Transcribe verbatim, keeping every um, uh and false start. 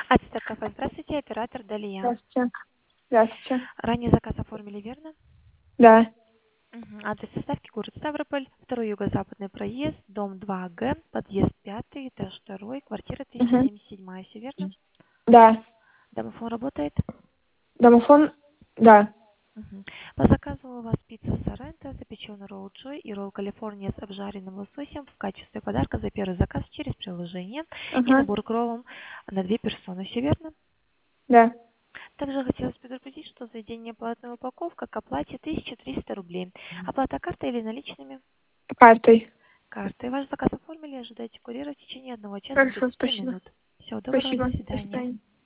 Ацтек кафе, здравствуйте, оператор Далия. Здравствуйте. Здравствуйте. Ранее заказ оформили, верно? Да. Мгм. Адрес доставки город Ставрополь, второй юго-западный проезд, дом два Г, подъезд пятый, этаж второй, квартира тысяча Угу. семьдесят семь, все верно? Да. Домофон работает? Домофон? Да. Мгм. По заказу у вас пицца Соренто, запеченный ролл Джой и ролл Калифорния с обжаренным лососем в качестве подарка за первый заказ через приложение и Ага. набор к роллам на две персоны, все верно? Да. Также хотелось предупредить, что заведение платная упаковка к оплате тысяча триста рублей. Оплата картой или наличными? Картой. Картой. Ваш заказ оформили, ожидайте курьера в течение одного часа Хорошо, тридцати спасибо. минут. Всего доброго, до Спасибо. До свидания. свидания.